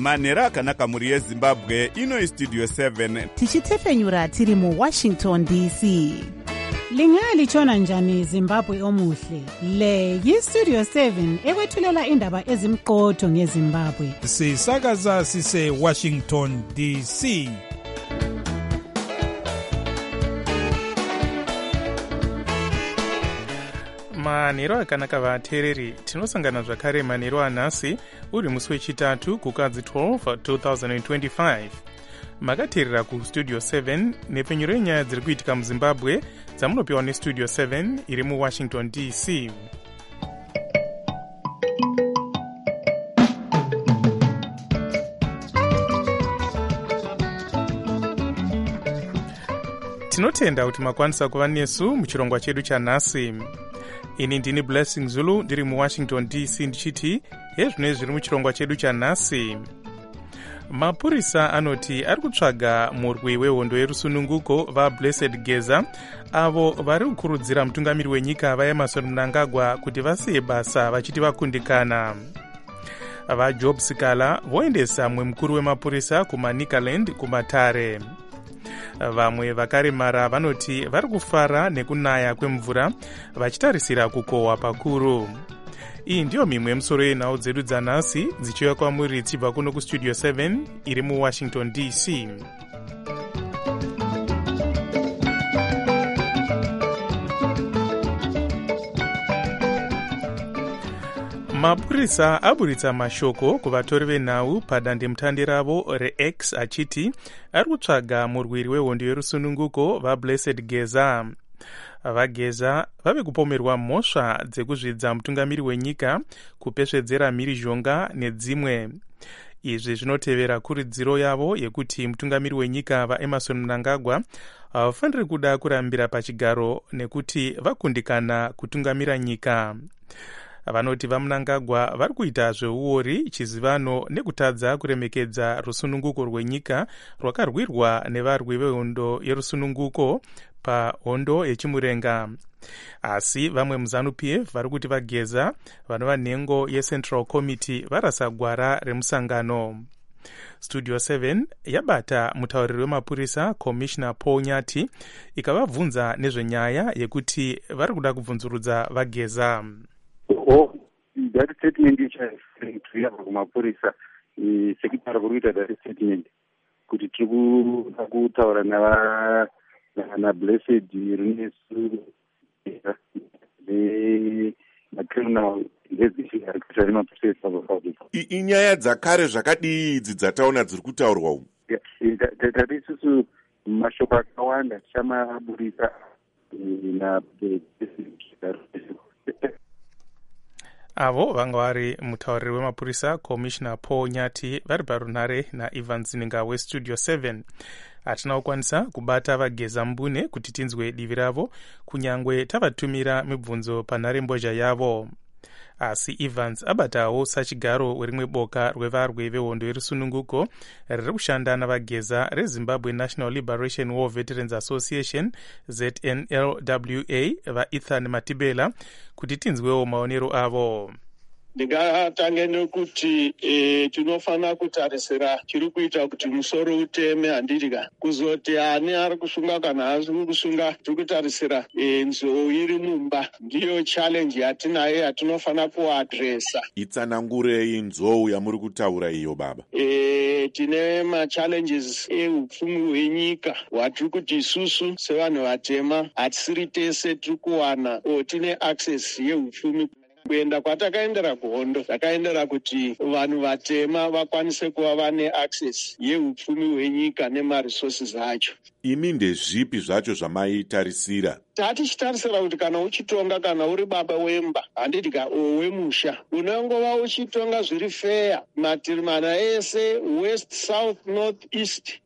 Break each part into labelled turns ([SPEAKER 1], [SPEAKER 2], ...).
[SPEAKER 1] manhero akanaka mhuri yezimbabwe. Ino istudio 7
[SPEAKER 2] tichitefenyura tiri muwashington dc.
[SPEAKER 3] Lingalitshona njani Zimbabwe omuhle? Le yistudio 7 ekwethulela indaba ezimqotho ngeZimbabwe.
[SPEAKER 4] Sisakaza sise Washington DC.
[SPEAKER 5] Manhero akanaka vateereri, tinosangana zvakare manhero anhasi uri musi wechitatu kukadzi 12 2025. Makateerera kustudio 7 nepfenyuro yenyaya dziri kuitika muzimbabwe dzamunopiwa nestudio 7 iri muwashington dc. Tinotenda kuti makwanisa kuva nesu muchirongwa chedu chanhasi. Ini ndini Blessing Zulu ndiri muwashington dc ndichiti hezvino zviri muchirongwa chedu chanhasi. Mapurisa anoti ari kutsvaga murwi wehondo yerusununguko vaBlessed Geza, avo vari kukurudzira mutungamiri wenyika vaEmmerson Mnangagwa kuti vasiye basa vachiti vakundikana. VaJob Sikala voendesa mumwe mukuru wemapurisa kuManicaland kumatare. Vamwe vakaremara vanoti vari kufara nekunaya kwemvura vachitarisira kukohwa pakuru. Iyi ndiyo mimwe yemusoro yenhau dzedu dzanhasi dzichiuya kwamuri dzichibva kuno kustudio 7 iri muwashington dc. Mapurisa aburitsa mashoko kuvatori venhau padandemutande ravo reX achiti ari kutsvaga murwiri wehondo yerusununguko vaBlessed Geza. VaGeza vave kupomerwa mhosva dzekuzvidza mutungamiri wenyika, kupesvedzera mhirizhonga nedzimwe. Izvi zvinotevera kuridziro yavo yekuti mutungamiri wenyika vaEmmerson Mnangagwa havafaniri kuda kurambira pachigaro nekuti vakundikana kutungamira nyika. Vanoti vaMnangagwa vari kuita zveuori, chizivano nekutadza kuremekedza rusununguko rwenyika rwakarwirwa nevarwi vehondo yerusununguko pahondo yechimurenga. Asi vamwe muZANU-PF vari kuti vaGeza vanova nhengo yeCentral Committee varasa gwara remusangano. Studio 7 yabata mutauriri wemapurisa Commissioner Paul Nyati ikavabvunza nezvenyaya yekuti vari kuda kubvunzurudza vaGeza.
[SPEAKER 6] That statement ichaiya kumapurisa sekitara kuruita that statement kuti tiri kuda kutaura naBlessed rinesu criminal
[SPEAKER 7] inyaya dzakare zvakadii idzi dzataona dziri kutaurwa umu?
[SPEAKER 6] Tati isusu mashoko akawanda tichamaburisa
[SPEAKER 5] avo vanga vari mutauriri wemapurisa Commissioner Paul Nyati vari parunhare naIvan Zininga westudio 7. Hatina kukwanisa kubata vaGeza mbune kuti tinzwe divi ravo kunyangwe tavatumira mibvunzo panhare mbozha yavo. Asi Evans abatawo sachigaro werimwe boka rwevarwi vehondo yerusununguko riri kushanda navaGeza reZimbabwe National Liberation War Veterans Association ZNLWA vaEthan Matibela kuti tinzwewo maonero avo.
[SPEAKER 8] Ndingatange nekuti tinofana kutarisira chiri kuita kuti musoro uteme handidika kuzoti ani ari kusunga kana haasi kusunga. Tiri kutarisira nzou iri mumba ndiyo challenge yatinayo yatinofana kuadresa.
[SPEAKER 7] Itsanangurei nzou yamuri kutaura iyo baba?
[SPEAKER 8] Tine machallenges eupfumi hwenyika hwatiri kuti isusu sevanhu vatema hatisiri tese tiri kuwana tine access yeupfumi. Kuenda kwatakaendera kuhondo takaendera kuti vanhu vatema vakwanise kuva vane access yeupfumi hwenyika nemaresources acho.
[SPEAKER 7] Imi ndezvipi zvacho zvamaitarisira?
[SPEAKER 8] Tatichitarisira kuti kana uchitonga, kana uri baba wemba handidika wemusha, unongova uchitonga zviri fair matiri mana ese, west, south, north, east,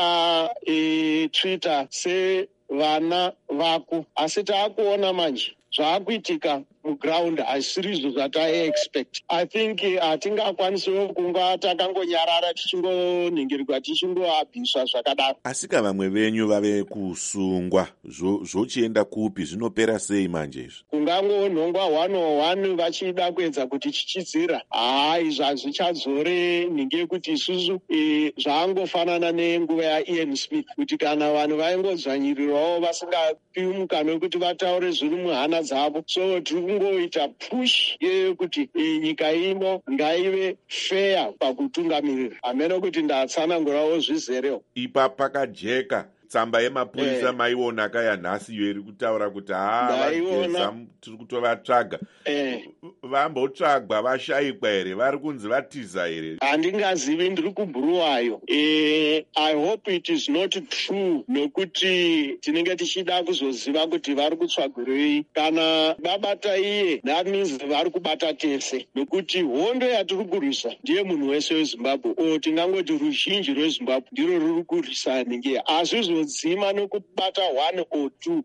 [SPEAKER 8] uchiva treata se vana vako. Asi taakuona manje zvaakuitika muground hazvisiri izvo zvataexpect. I think hatingakwanisewo kunga takangonyarara tichingonhingirirwa tichingoabviswa zvakadaro.
[SPEAKER 7] Asika vamwe venyu vave kusungwa zvochienda kupi, zvinopera sei manje izvi?
[SPEAKER 8] Kungangonhongwa 101 vachida kuedza kuti chichidzira. Izvi hazvichadzore nhingi yekuti isusu zvaangofanana nenguva yaIan Smith, kuti kana vanhu vaingodzvanyirirawo vasingapiwi mukana wekuti vataure zviri muhana dzavo. So tiri kungoita push yekuti nyika ino ngaive fair pakutungamirira. Hamene kuti ndatsanangurawo zvizerewo.
[SPEAKER 7] Ipa pakajeka tsamba yemapurisa maiona kaya nhasi iyo iri kutaura kuti vageza tiri kutovatsvaga. Vambotsvagwa vashayikwa here? Vari kunzi vatiza here?
[SPEAKER 8] Handingazivi, ndiri kubhuruwayo. I hope it is not true, nokuti tinenge tichida kuzoziva kuti vari kutsvagwirei. Kana babata iye, that means vari kubata tese, nokuti hondo yatiri kurwisa ndiye munhu wese weZimbabwe. Tingangoti ruzhinji rweZimbabwe ndiro ruri kurwisa nhingi. Hazvizodzima nokubata 1 or 2.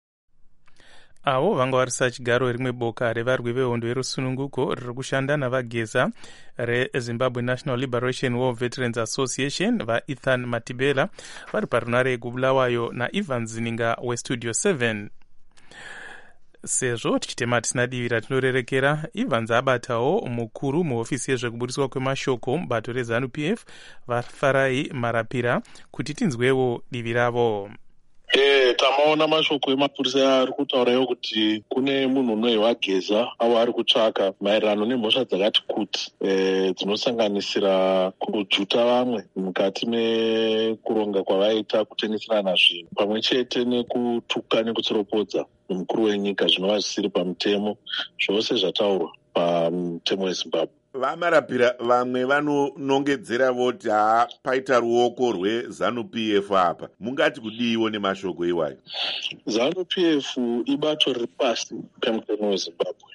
[SPEAKER 5] Avo vanga varisa chigaro rimwe boka revarwi vehondo yerusununguko riri kushanda navageza reZimbabwe National Liberation War Veterans Association vaEthan Matibela vari parunare yekubulawayo naIvan Zininga weStudio 7. Sezvo tichitema tisina divi ratinorerekera, Evans abatawo mukuru muhofisi yezvekubudiswa kwemashoko mubato reZANU-PF vaFarai Marapira kuti tinzwewo divi ravo.
[SPEAKER 9] Tamaona mashoko emapurisa ari kutaurayo kuti kune munhu unoiwa Geza avo ari kutsvaka maererano nemhosva dzakati kuti dzinosanganisira kujuta vamwe mukati mekuronga kwavaita kutengeserana zvinhu pamwe chete nekutuka nekutsiropodza mukuru wenyika zvinova zvisiri pamutemo, zvose zvataurwa pamutemo weZimbabwe.
[SPEAKER 7] Vamarapira vamwe vanonongedzera voti paita ruoko rweZANU-PF apa. Mungati kudiiwo nemashoko iwayo?
[SPEAKER 9] ZANU-PF ibato riri pasi pemutemo weZimbabwe.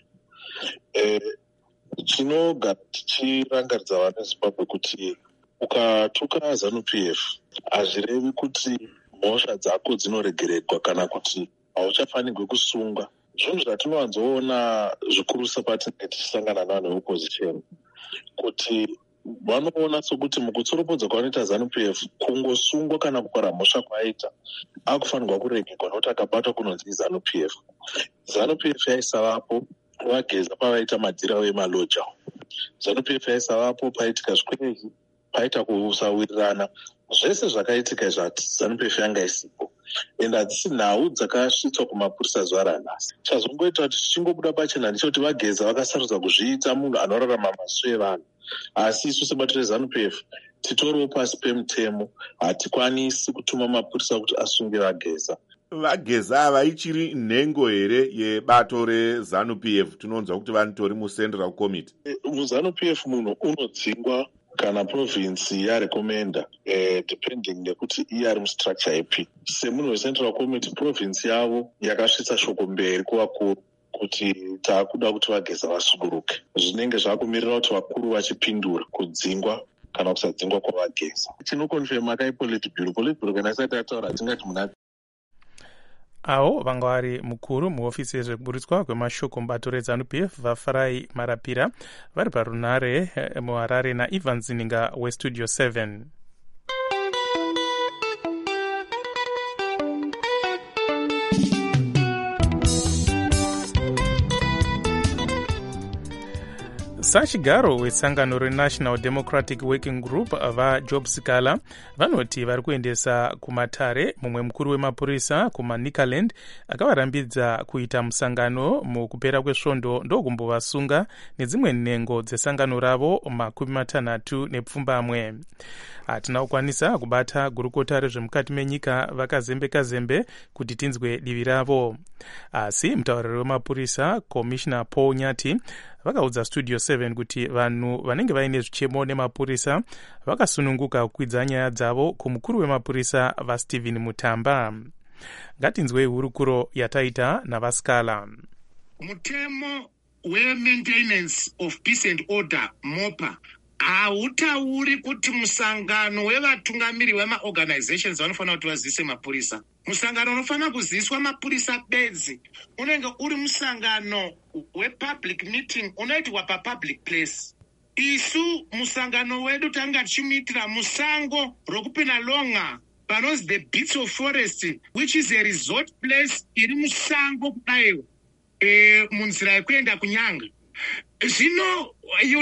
[SPEAKER 9] Tinogara tichirangaridza vana veZimbabwe kuti ukatuka ZANU-PF hazvirevi kuti mhosva dzako dzinoregererwa kana kuti hauchafanirwi kusunga. Zvinhu zvatinowanzoona zvikurusa patinenge tichisangana navanhu veopposition kuti vanoona sokuti mukutsoropodza kwavanoita ZANU-PF kungosungwa kana kupara mhosva kwaita akufanirwa kuregerwa nokuti akabatwa kunonzi ZANU-PF. ZANU-PF yaisavapo vageza pavaita madhirawo emaloja. ZANU-PF yaisavapo paitika zvikwezvi, paita kusawirirana, zvese zvakaitika izvati ZANU-PF yanga isipo. Ende hadzisi nhau dzakasvitswa kumapurisa zuva ranhasi. Chazongoita kuti tichingobuda pachena ndechekuti vageza vakasarudza kuzviita munhu anorarama masu evanhu. Asi isu sebato reZANU-PF titoriwo pasi pemutemo, hatikwanisi kutuma mapurisa kuti asunge vageza.
[SPEAKER 7] Vageza ava ichiri nhengo here yebato reZANU-PF? Tinonzwa kuti vanotori muCentral Committee.
[SPEAKER 9] MuZANU-PF munhu unodzingwa kana province yarekomenda depending nekuti iye ari mustructure ipi. Semunhu weCentral Committee, province yavo yakasvitsa shoko mberi kuvakuru kuti taakuda kuti vageza vasunguruke. Zvinenge zvakumirira kuti vakuru vachipindura kudzingwa kana kusadzingwa kwavageza. Tinokonfirma kaiPolitburo kana isati yataura hatingati muna.
[SPEAKER 5] Avo vanga vari mukuru muhofisi yezvekubudiswa kwemashoko mubato reZANU-PF vaFarai Marapira vari parunare muHarare naIvan Zininga weStudio 7. Sachigaro wesangano reNational Democratic Working Group vaJob Sikala vanoti vari kuendesa kumatare mumwe mukuru wemapurisa kumaNicaland akavarambidza kuita musangano mukupera kwesvondo ndokumbovasunga nedzimwe nhengo dzesangano ravo 60 nepfumbamwe. Hatina kukwanisa kubata gurukota rezvemukati menyika vakazembe kuti tinzwe divi ravo. Asi mutauriri wemapurisa Commissioner Paul Nyati vakaudza Studio 7 kuti vanhu vanenge vaine zvichemo nemapurisa vakasununguka kukwidza nyaya dzavo kumukuru wemapurisa vaStephen Mutamba. Ngatinzwei hurukuro yataita navaSkala.
[SPEAKER 10] Mutemo we-Maintenance of Peace and Order MOPA hautauri kuti musangano wevatungamiri vemaorganizations vanofanira kuti vazivise mapurisa. musangano unofanira kuziviswa mapurisa bedzi unenge uri musangano wepublic meeting unoitirwa papublic place. Isu musangano wedu tanga tichimuitira musango rokupenalonga panonzi the Beats of Forest, which is a resort place iri musango kudaiwo munzira yekuenda kunyanga. Zvino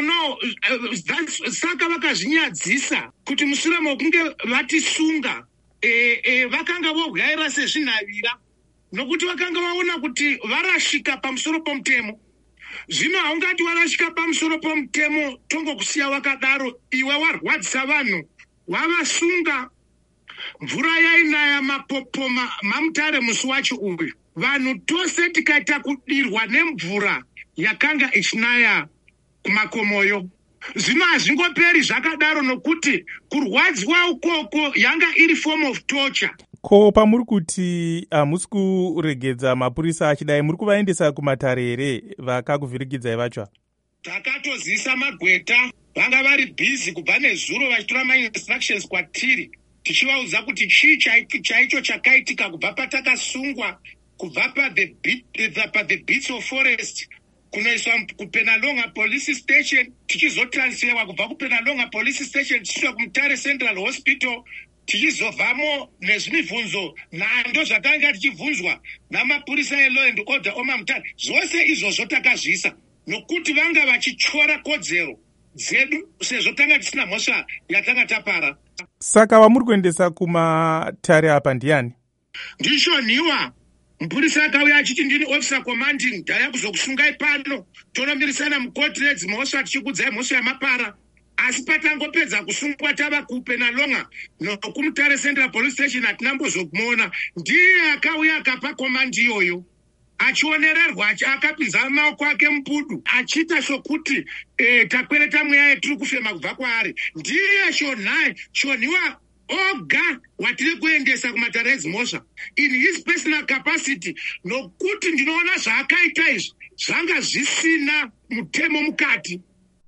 [SPEAKER 10] saka vakazvinyadzisa kuti mushure mokunge vatisunga vakanga vogayira sezvinhavira nokuti vakanga vaona kuti varashika pamusoro pomutemo. Zvino haungati warashika pamusoro pomutemo tongokusiya wakadaro, iwe warwadzisa vanhu, wavasunga. Mvura yainaya mapopoma mamutare musi wacho uyu, vanhu tose tikaita kudirwa nemvura yakanga ichinaya kumakomoyo. Zvino hazvingoperi zvakadaro nokuti kurwadziwa ukoko yanga iri form of torture.
[SPEAKER 5] Ko pamuri kuti hamusi kuregedza mapurisa achidai, muri kuvaendesa kumatare here vakakuvhirikidzai vacho?
[SPEAKER 10] Takatozisa magweta, vanga vari bhizi kubva nezuro vachitora ma-instructions kwatiri, tichivaudza kuti chii chaicho chakaitika kubva patakasungwa, kubva pa the Beats of Forest kunoiswa kupenalonga police station, tichizotransferwa kubva kupenalonga police station tichiswa kumutare Central Hospital, tichizobvamo nezvimibvunzo nhando zvatanga tichibvunzwa namapurisa elaw and order omamutare. Zvose izvozvo takazvisa nokuti vanga vachityora kodzero dzedu sezvo tanga tisina mhosva yatanga tapara.
[SPEAKER 5] Saka vamuri kuendesa kumatare apa ndiani?
[SPEAKER 10] Ndishoniwa. Mupurisa akauya achiti ndini officer commanding, ndaya kuzokusungai pano tonomirisana mucourtreds mhosva tichikudzai mhosva yamapara. Asi patangopedza kusungwa tava kupenalonga nokumutare Central Police Station hatinambozokumuona. Ndiye akauya akapa komandi iyoyo achionererwa akapinza maoko ake mupudu achiita sokuti takwereta mweya yetiri kufema kubva kwaari. Ndiye shoniwa oga watiri kuendesa kumatare edzimhosva in his personal capacity, nokuti ndinoona zvaakaita izvi zvanga zvisina mutemo mukati.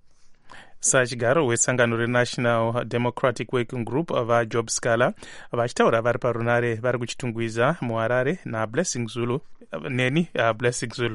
[SPEAKER 5] Sachigaro wesangano reNational Democratic Working Group vaJob Scala vachitaura vari parunare vari kuchitungwiza muHarare naBlessing Zulu neni Blessing Zulu.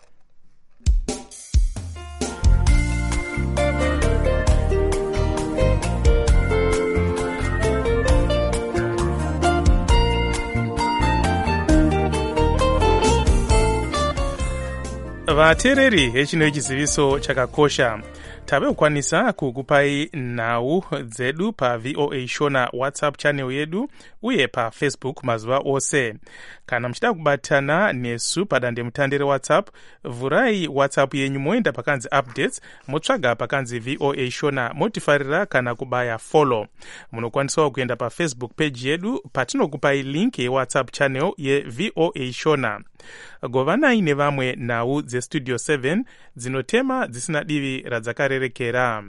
[SPEAKER 5] Vateereri hechino chiziviso chakakosha. Tave kukwanisa kukupai nhau dzedu pa VOA Shona WhatsApp channel yedu uye pa Facebook mazuva ose. Kana mchida kubatana nesu padande mutandere WhatsApp, vurai WhatsApp yenyu moenda pakanzi updates, motsvaga pakanzi VOA Shona, motifarira kana kubaya follow. Munokwanisa kuenda pa Facebook page yedu patinokupai link ye WhatsApp channel ye VOA Shona. Govanai nevamwe nhau dzestudio 7 dzinotema dzisina divi radzakarerekera.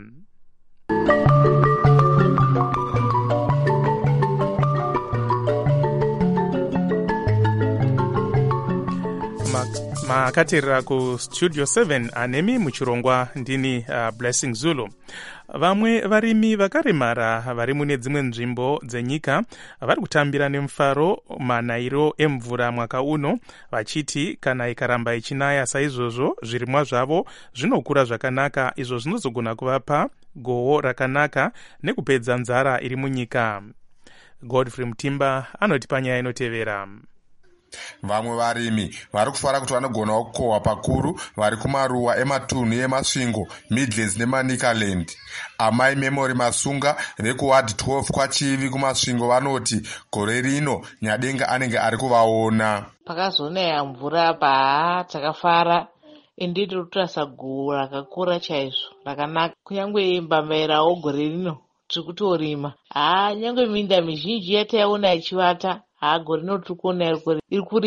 [SPEAKER 5] Makaterera ku Studio 7 anemi muchirongwa ndini Blessing Zulu. Vamwe varimi vakaremara vari mune dzimwe nzvimbo dzenyika vari kutambira nemufaro manayiro emvura mwaka uno, vachiti kana ikaramba ichinaya saizvozvo zvirimwa zvavo zvinokura zvakanaka, izvo zvinozogona kuvapa gohwo rakanaka nekupedza nzara iri munyika. Godfrey Mutimba anoti panyaya inotevera.
[SPEAKER 11] Vamwe varimi vari kufara kuti vanogonawo kukohwa pakuru vari kumaruwa ematunhu emasvingo Midlands neManicaland. Amai Memory Masunga vekuward 12 kwachivi kumasvingo vanoti gore rino Nyadenga anenge ari kuvaona.
[SPEAKER 12] Pakazonaya mvura apa takafara, ende tiri kutarisa gohwo rakakura chaizvo rakanaka. Kunyange mbambairawo gore rino tiri kutorima. Nyange minda mizhinji yataiona ichivata, gore rino tiri kuona iri kurimwa.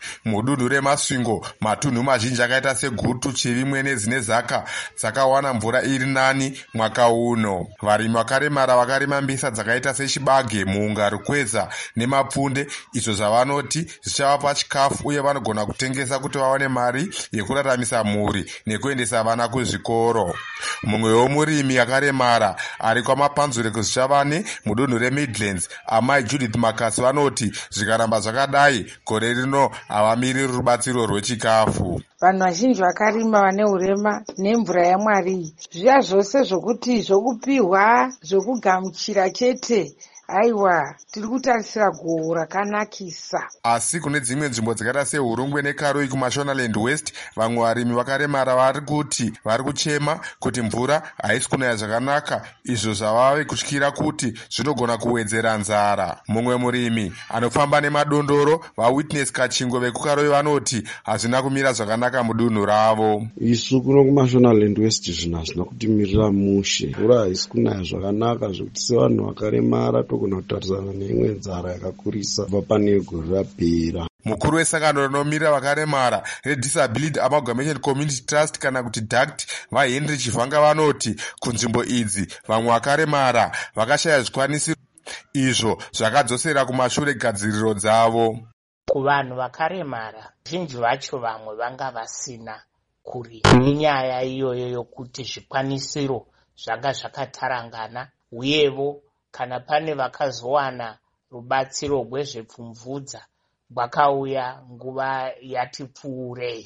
[SPEAKER 11] Mudunhu reMasvingo, matunhu mazhinji akaita seGutu, Chirimwe nedzine Zaka dzakawana mvura iri nani mwaka uno. Varimi vakaremara vakarima mbisa dzakaita sechibage, muunga, rukweza nemapfunde, izvo zvavanoti zvichavapa chikafu uye vanogona kutengesa kuti vawane mari yekuraramisa mhuri nekuendesa vana kuzvikoro. Mumwe womurimi akaremara ari kwamapanzure kuzvichavane mudunhu reMidlands, amai Judith Makasi, vanoti zvikaramba zvakadai gore rino havamiriri rubatsiro rwechikafu.
[SPEAKER 13] Vanhu vazhinji vakarima vane urema nemvura yaMwari, zviya zvose zvokuti zvokupihwa zvokugamuchira chete, aiwa, tiri kutarisira gohwo rakanakisa.
[SPEAKER 11] Asi kune dzimwe nzvimbo dzakaita seHurungwe neKaroi kumaShonaland West, vamwe varimi vakaremara vari kuti vari kuchema kuti mvura haisi kunaya zvakanaka, izvo zvavave kutyira kuti zvinogona kuwedzera nzara. Mumwe murimi anofamba nemadondoro, vaWitness Kachingo vekuKaroi, vanoti hazvina kumira zvakanaka mudunhu ravo.
[SPEAKER 14] Isu kuno kumaShonaland West zvinhu hazvina kutimirira mushe, mvura haisi kunaya zvakanaka zvokuti sevanhu vakaremara togona kutarisana neimwe nzara yakakurisa kubva pane gore rapera.
[SPEAKER 11] Mukuru wesangano rinomira vakaremara reDisability Amalgamation Community Trust kana kuti DACT, vaHenry Chivhanga, vanoti kunzvimbo idzi vamwe vakaremara vakashaya zvikwanisiro, izvo zvakadzosera kumashure gadziriro dzavo.
[SPEAKER 15] Kuvanhu vakaremara zhinji vacho vamwe vanga vasina kurima nenyaya iyoyo yokuti zvikwanisiro zvanga zvakatarangana, uyevo kana pane vakazowana rubatsiro rwezvepfumvudza rwakauya nguva yati pfuurei.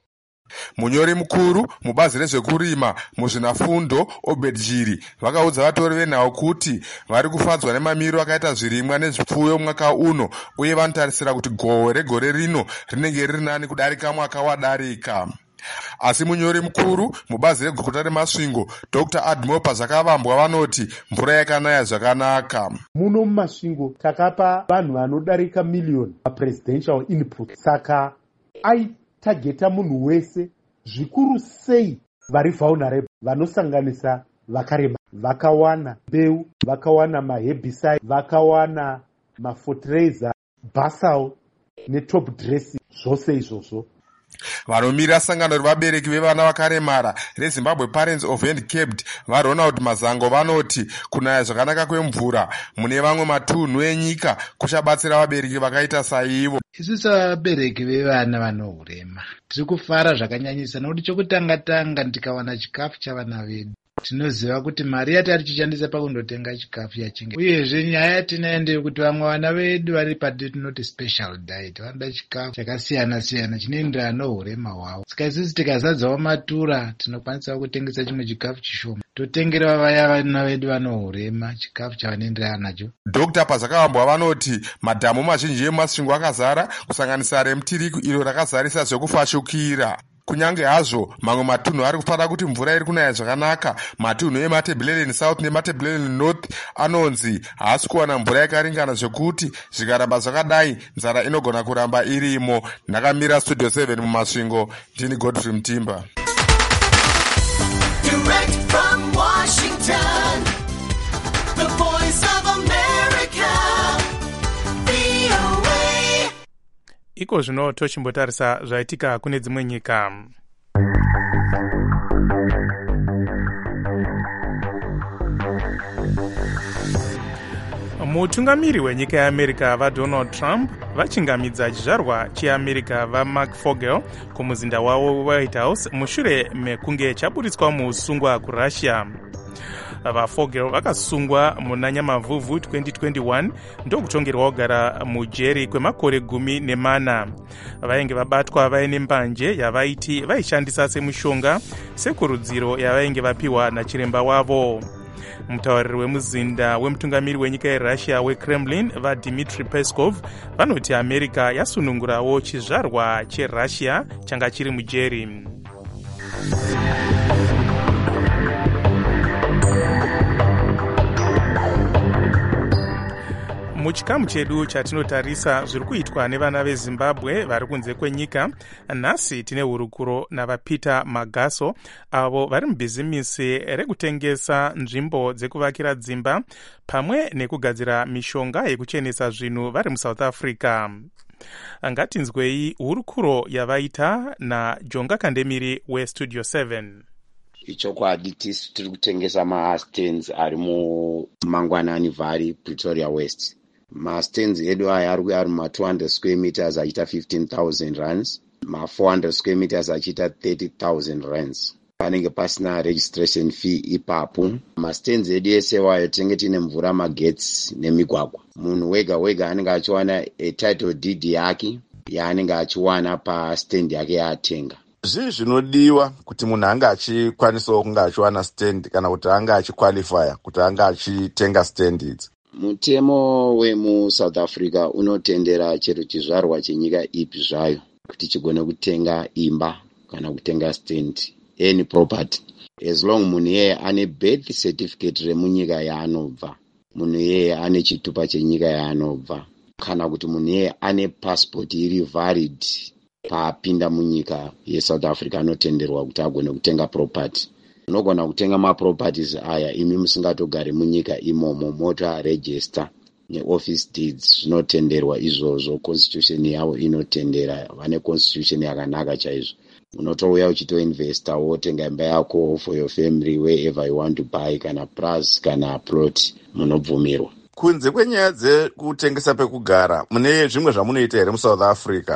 [SPEAKER 11] Munyori mukuru mubazi rezvekurima muzvinafundo Obed Jiri vakaudza vatori venhau kuti vari kufadzwa nemamiriro akaita zvirimwa nezvipfuyo mwaka uno, uye vanotarisira kuti gohwo regore rino rinenge riri nani kudarika mwaka wadarika. Asi munyori mukuru mubazi reguta reMasvingo Dr. Admopa Zvakavambwa vanoti mvura yakanaya zvakanaka.
[SPEAKER 16] Muno muMasvingo takapa vanhu vanodarika miliyoni presidential input, saka aitageta munhu wese, zvikuru sei vari vulnerable, vanosanganisa vakarema, vakawana mbeu, vakawana maherbicide, vakawana mafertilizer, basal netop dressing, zvose izvozvo.
[SPEAKER 11] Vanomira sangano revabereki vevana vakaremara reZimbabwe Parents of Handicapped vaRonald Mazango vanoti kunaya zvakanaka kwemvura mune vamwe matunhu enyika kuchabatsira vabereki vakaita saivo.
[SPEAKER 17] Isusu vabereki vevana vano urema tiri kufara zvakanyanyisa, nokuti chokutanga tikawana chikafu chavana vedu tinoziva kuti mari yatari tichishandisa pakundotenga chikafu yachinge. Uyezve nyaya yatinayo ndeyekuti vamwe vana vedu vari patinoti special diet, vanoda chikafu chakasiyana siyana chinoenderana nourema hwavo. Saka isusu tikazadzawo matura tinokwanisa kutengesa chimwe chikafu chishoma totengera vaya vana vedu vano urema chikafu chavanoenderana nacho.
[SPEAKER 11] Dr. Pazakavambwa vanoti madhamu mazhinji eMasvingo akazara kusanganisa reMutiriku iro rakazarisa zvekufashukira. Kunyange hazvo mamwe matunhu ari kufara kuti mvura iri kunaya zvakanaka, matunhu eMatabeleland South neMatabeleland North anonzi haasi kuwana mvura yakaringana zvekuti zvikaramba zvakadai nzara inogona kuramba irimo. Ndakamira Studio 7 muMasvingo, ndini Godfrey Mutimba.
[SPEAKER 18] Direct from Washington, the voice of America, VOA.
[SPEAKER 5] Iko zvino tochimbotarisa zvaitika kune dzimwe nyika. Mutungamiri wenyika yeAmerica vaDonald Trump vachingamidza chizvarwa cheAmerica vaMark Fogel kumuzinda wavo White House mushure mekunge chaburitswa muusungwa kuRussia. VaFogel vakasungwa muna Nyamavhuvhu 2021 ndokutongerwa kugara mujeri kwemakore 14. Vainge vabatwa vaine mbanje yavaiti vaishandisa semushonga sekurudziro yavainge vapiwa nachiremba wavo. Mutauriri wemuzinda wemutungamiri wenyika yeRussia weKremlin vaDmitry Peskov vanoti America yasunungurawo chizvarwa cheRussia changa chiri mujeri. Muchikamu chedu chatinotarisa zviri kuitwa nevana veZimbabwe vari kunze kwenyika, nhasi tine hurukuro navaPeter Magaso avo vari mubhizimisi rekutengesa nzvimbo dzekuvakira dzimba pamwe nekugadzira mishonga yekuchenesa zvinhu vari muSouth Africa. ngatinzwei hurukuro yavaita najonga kandemiri westudio 7.
[SPEAKER 19] Ichokwadi tisu tiri kutengesa mastands ari mumangwanani valley Pretoria West. Mastands edu aya ari ma200 square meters achiita 15,000 rands, ma400 square meters achiita 30,000 rands. Panenge pasina registration fee ipapo. Mastands edu ese wayo tinenge tine mvura, magetsi nemigwagwa. Munhu wega wega anenge achiwana title deed yake yaanenge achiwana pastand yake yaatenga.
[SPEAKER 20] Zvii zvinodiwa kuti munhu anga achikwanisawo kunge achiwana stand kana kuti anga achiqualifya kuti anga achitenga stand idzi?
[SPEAKER 19] Mutemo wemuSouth Africa unotendera chero chizvarwa chenyika ipi zvayo kuti chigone kutenga imba kana kutenga stand, any property, as long munhu yeye ane birth certificate remunyika yaanobva, munhu yeye ane chitupa chenyika yaanobva, kana kuti munhu yeye ane passport iri valid paapinda munyika yeSouth Africa anotenderwa kuti agone kutenga property. Unogona kutenga maproperties aya imi musingatogari munyika imomo, motor register neoffice deeds zvinotenderwa izvozvo. Constitution yavo inotendera, vane constitution yakanaka chaizvo. Unotouya uchitoinvesta wotenga imba yako for your family wherever you want to buy, kana plus kana plot, munobvumirwa.
[SPEAKER 20] Kunze kwenyaya dzekutengesa pekugara, mune zvimwe zvamunoita here muSouth Africa?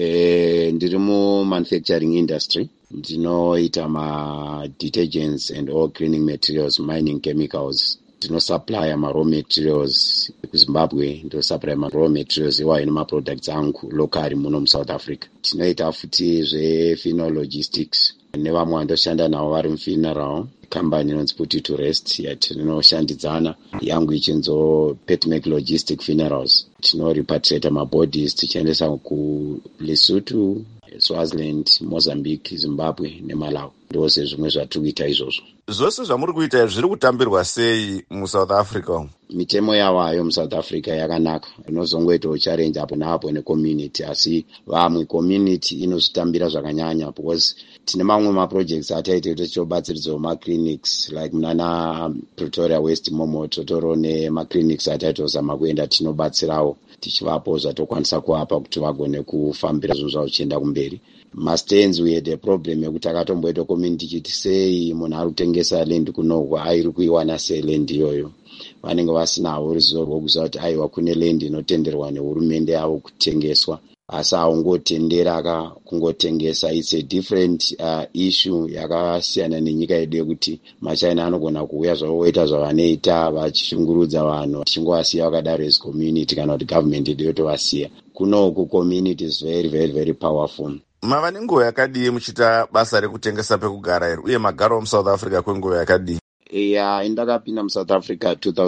[SPEAKER 19] Ndiri manufacturing industry. Ndinoita detergents and all cleaning materials, mining chemicals. Ndinosupply raw materials kuZimbabwe, ndinosupply raw materials iwayo nemaproducts angu locally muno muSouth Africa. Tinoita futi zvefuneral logistics nevamwe vandoshanda navo vari mufuneral company inonzi Put It to Rest yatinoshandidzana, yangu ichinzo Petmec Logistic Funerals. Tinorepatriate mabodies tichiendesa kuLesotho, Swaziland, Mozambique, Zimbabwe neMalawi. Ndose zvimwe zvatiri kuita izvozvo.
[SPEAKER 20] Zvose zvamuri kuita zviri kutambirwa sei muSouth Africa?
[SPEAKER 19] Mitemo yavayo muSouth Africa yakanaka, inozongoitawo challenge apo naapo necommunity, asi vamwe community inozvitambira zvakanyanya because tine mamwe maprojects ataite kuti tichobatsiridzawo maclinics like munana Pretoria West momo totoro nemaclinics ataitozama kuenda tinobatsirawo tichivapo zvatokwanisa kuapa kuti vagone kufambira zvinhu zvavo chienda kumberi. Mastands we had a problem yekuti akatomboita community chiti sei munhu ari kutengesa land kunogwa airi kuiwana sei land iyoyo. Vanenge vasinawo ruzivo rwokuziva kuti aiwa kune land inotenderwa nehurumende yavo kutengeswa, asi aungotendera kungotengesa. It's a different issue yakasiyana nenyika yedu yekuti maChina anogona kuuya zvavo voita zvavanoita vachishungurudza vanhu tichingovasiya vakadaro as community kana kuti government yedu yotovasiya. Kunoku community is very very very powerful.
[SPEAKER 20] Mava nenguva yakadii muchiita basa rekutengesa pekugara here uye magaro muSouth Africa kwenguva yakadii?
[SPEAKER 19] Ndakapinda muSouth Africa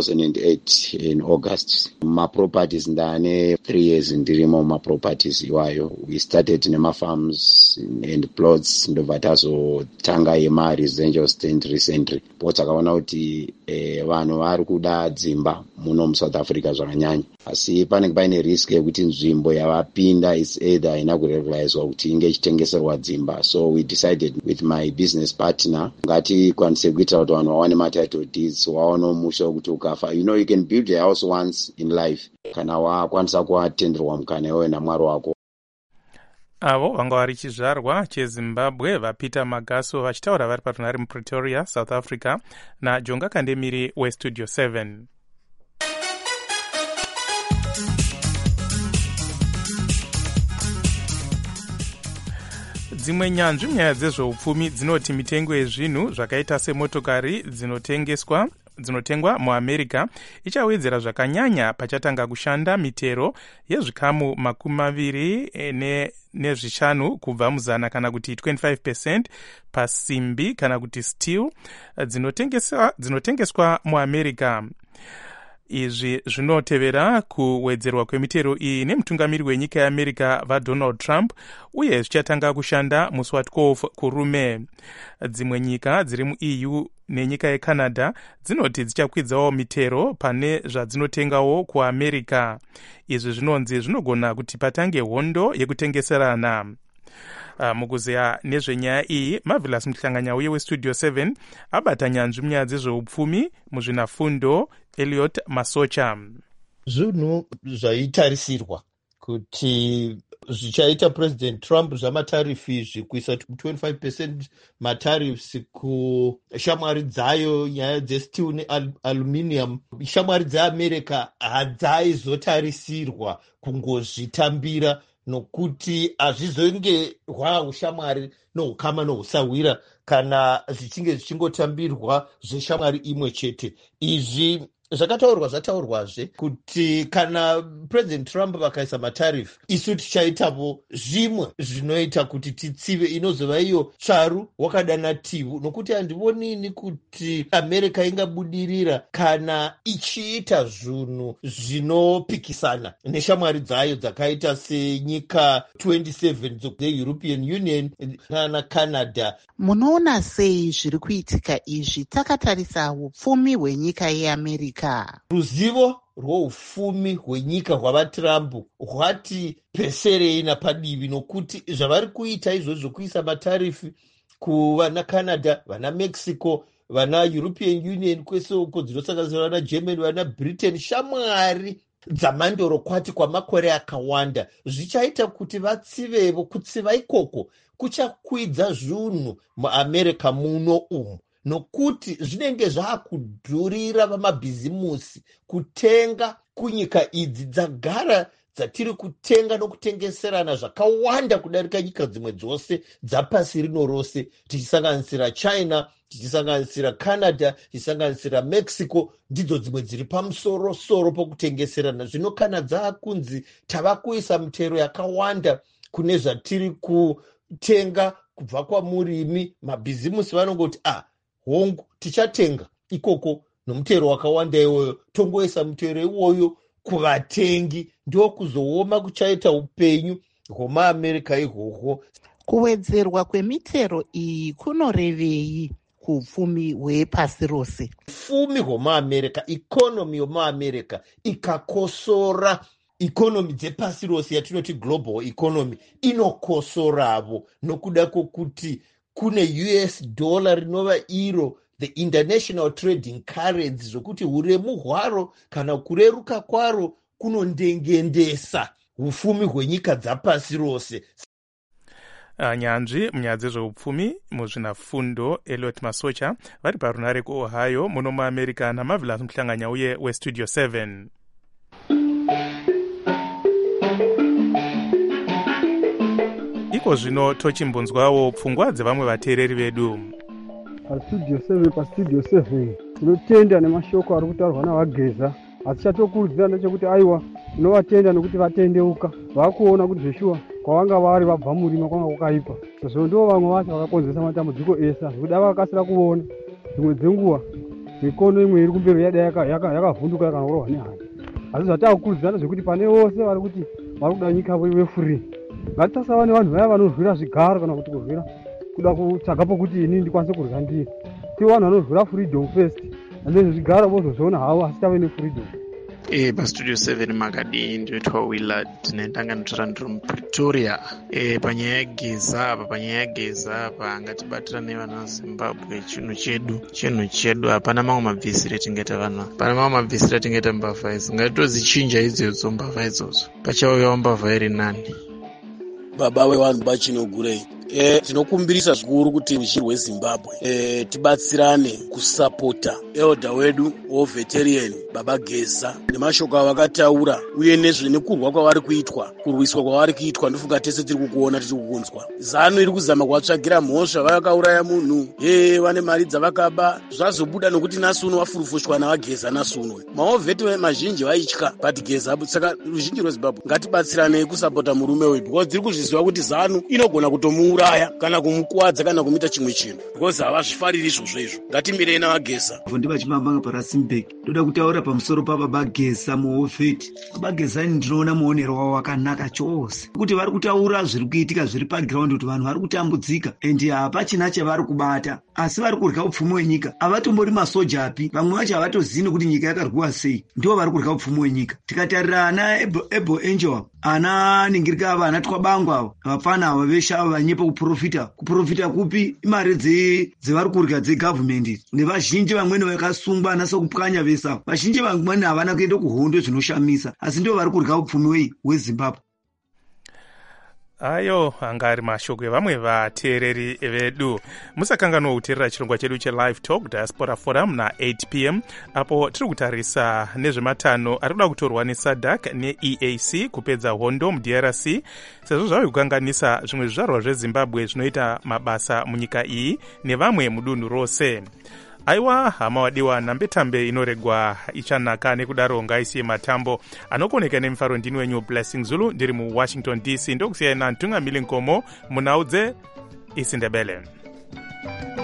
[SPEAKER 19] 2008 in August. Maproperties ndane 3 years ndirimo maproperties iwayo. We started nemafarms and plots ndobva tazotanga residential stand recently. But takaona kuti vanhu vari kuda dzimba muno muSouth Africa zvakanyanya. Asi panenge paine risk yekuti nzvimbo yavapinda is either haina kuregularizwa kuti inge ichitengeserwa dzimba. So we decided with my business partner ngatikwanise kuitira kuti vanhu vawane title deeds, waona musha kuti ukafa, you can build a house once in life kana wakwanisa kuatenderwa mukana iwe naMwari wako.
[SPEAKER 5] Avo vanga vari chizvarwa cheZimbabwe vaPeter Magaso vachitaura vari patunhare muPretoria, South Africa, najonga kandemiri westudio 7. Dzimwe nyanzvi munyaya dzezveupfumi dzinoti mitengo yezvinhu zvakaita semotokari dzinotengwa muAmerica ichawedzera zvakanyanya pachatanga kushanda mitero yezvikamu 25 kubva muzana kana kuti 25% pasimbi kana kuti steel dzinotengeswa muAmerica. Izvi zvinotevera kuwedzerwa kwemitero iyi nemutungamiri wenyika yeAmerica vaDonald Trump uye zvichatanga kushanda musi wa12 kurume. Dzimwe nyika dziri muEU nenyika yeCanada dzinoti dzichakwidzawo mitero pane zvadzinotengawo kuAmerica. Izvi zvinonzi zvinogona kuti patange hondo yekutengeserana. Mukuzeya nezvenyaya iyi, Marvelous Muhlanganya uye westudio 7 abata nyanzvi munyaya dzezveupfumi muzvinafundo Elliot Masocha.
[SPEAKER 21] Zvinhu zvaitarisirwa kuti zvichaita president Trump zvamatarifi izvi kuisa 25% matarifs kushamwari dzayo nyaya dzesteel nealuminium. Shamwari dzeamerica hadzaizotarisirwa kungozvitambira nokuti hazvizonge ushamwari nohukama nohusawira kana zvichinge zvichingotambirwa zveshamwari imwe chete. Izvi zvataurwazve kuti kana president Trump vakaisa matarifu, isu tichaitawo zvimwe zvinoita kuti titsive inozova iyo tsvaru wakadanativu, nokuti handionini kuti America ingabudirira kana ichiita zvinhu zvinopikisana neshamwari dzayo dzakaita senyika 27 dze-European Union nana Canada.
[SPEAKER 2] Munoona sei zviri kuitika izvi takatarisa upfumi hwenyika yeAmerica?
[SPEAKER 21] Ruzivo rwoufumi hwenyika hwavaTrump hwati peserei napadivi, nokuti zvavari kuita izvozvo kuisa matarifi kuvana Canada, vana Mexico, vana European Union, kwese uko dzinosanganisira vana Germany, vana Britain, shamwari dzamandoro kwati kwamakore akawanda, zvichaita kuti vatsivevo. Kutsiva ikoko kuchakwidza zvinhu muAmerica muno umu, nokuti zvinenge zvakudhurira vamabhizimusi kutenga kunyika idzi dzagara dzatiri kutenga nokutengeserana zvakawanda kudarika nyika dzimwe dzose dzapasi rino rose, tichisanganisira China, tichisanganisira Canada, tichisanganisira Mexico, ndidzo dzimwe dziri pamusoro pokutengeserana. Zvino kana dzaakunzi tava kuisa mitero yakawanda kune zvatiri kutenga kubva kwamurimi, mabhizimusi vanongoti hongu tichatenga ikoko nomutero wakawanda iwoyo, tongoisa mutero iwoyo kuvatengi, ndio kuzooma kuchaita upenyu hwemaAmerica ihwohwo.
[SPEAKER 2] Kuwedzerwa kwemitero iyi kunorevei kuupfumi hwepasi rose?
[SPEAKER 21] Upfumi hwemaAmerica, ikonomi yomaAmerica ikakosora, ikonomi dzepasi rose yatinoti global economy inokosoravo, nokuda kwokuti kune US dollar rinova iro the international trading currency, zvokuti uremu hwaro kana kureruka kwaro kunondengendesa upfumi hwenyika dzapasi rose.
[SPEAKER 5] Nyanzvi munyaya dzezveupfumi muzvinafundo Elliot Masocha vari parunare kuOhio muno muAmerica naMarvelous Muhlanganya uye weStudio 7. Iko zvino tochimbunzwawo pfungwa dzevamwe vateereri vedu.
[SPEAKER 22] Pastudio 7 tinotenda nemashoko ari kutaurwa navageza, asi chatokurudzira ndechekuti aiwa tinovatenda nekuti vatendeuka, vakuona kuti zveshuwa kwavanga vari vabva murima kwanga kwakaipa. Sezvo ndo vamwe vacho vakakonzesa matambudziko esa, zvekuti avakasira kuona dzimwe dzenguva mikono imwe iri kumberi yada yakavhunduka kana kurohwa nehana. Asi zvatakurudzirana zvekuti pane vose vari kuti vari kuda nyika wefree, ngatisasava nevanhu vaya vanorwira zvigaro kana kuti kurwira kuda kutsvaga pokuti ini ndikwanise kurya ndiri. Tive vanhu vanorwira freedom first, ande zvigaro vozozviona havo, asi tave nefreedom.
[SPEAKER 23] Pastudio 7 makadi ndoitwa Willard nendanganitora ndiri muPretoria. Panyaya yegeza apa ngatibatirane vana vaZimbabwe. Chinhu chedu hapana mamwe mabvisiro etingeta vanhu, hapana mamwe mabvisiro etingeta mbavha idzi, ngatitozichinja idzodzo mbavha idzodzo, pachauyawo mbavha iri nani.
[SPEAKER 24] Baba wevanhu bachinogurei, tinokumbirisa zvikuru kuti ruzhinji rweZimbabwe tibatsirane kusapota elder wedu woveterian Baba Geza nemashoko avakataura, uye nekurwa kwavari kuitwa, kurwiswa kwavari kuitwa. Ndofunga tese tiri kukuona, tiri kukunzwa. ZANU iri kuzama kuvatsvagira mhosva, vakauraya munhu, vane mari dzavakaba, zvazobuda nokuti nasuno vafurufushwa navageza. Nasuno maovheti mazhinji vaitya but Geza. Saka ruzhinji rweZimbabwe ngatibatsiranei kusapota murume wedu, because tiri kuzviziva kuti ZANU inogona kutomuuraya kana kumukuwadza kana kumuita chimwe chinhu, because havazvifariri izvozvo. Ngatimirei navageza.
[SPEAKER 25] Ndiva chimambanga paRustenburg. Ndoda kutaura pamusoro paBaba Geza muhofeti. Baba Geza ndinoona muonero wavo wakanaka chose, kuti vari kutaura zviri kuitika zviri paground, kuti vanhu vari kutambudzika endi hapachina chavari kubata, asi vari kurya upfumi hwenyika. Havatombori masoja api, vamwe vacho havatozivi kuti nyika yakarwiwa sei, ndivo vari kurya upfumi hwenyika. Tikatarira ana Able Angel, ana Ningirika ava, ana Twabangwa ava, vapfana ava veshe ava vanyepa kuprofita kupi? Imari dzevari kurya dzegovernment, nevazhinji vamweni vakasungwa ana sokupwanya vesa, vazhinji vamweni havana kuenda kuhondo, zvinoshamisa, asi ndivo vari kurya upfumi hweZimbabwe.
[SPEAKER 5] ayo anga ari mashoko evamwe vateereri vedu. Musakanganwa kuteerera chirongwa chedu chelive talk diaspora forum na8 p.m. apo tiri kutarisa nezvematanho ari kuda kutorwa nesadc neeac kupedza hondo mudrc sezvo zvave kukanganisa zvimwe zvizvarwa zvezimbabwe zvinoita mabasa munyika iyi nevamwe mudunhu rose. Aiwa hama wadiwa, nambetambe inoregwa ichanaka nekudaro ngaisiye matambo anokoneka nemifaro. Ndini wenyu Blessing Zulu ndiri muWashington DC, ndokusiyana Ntungamili Nkomo munaudze isindebele.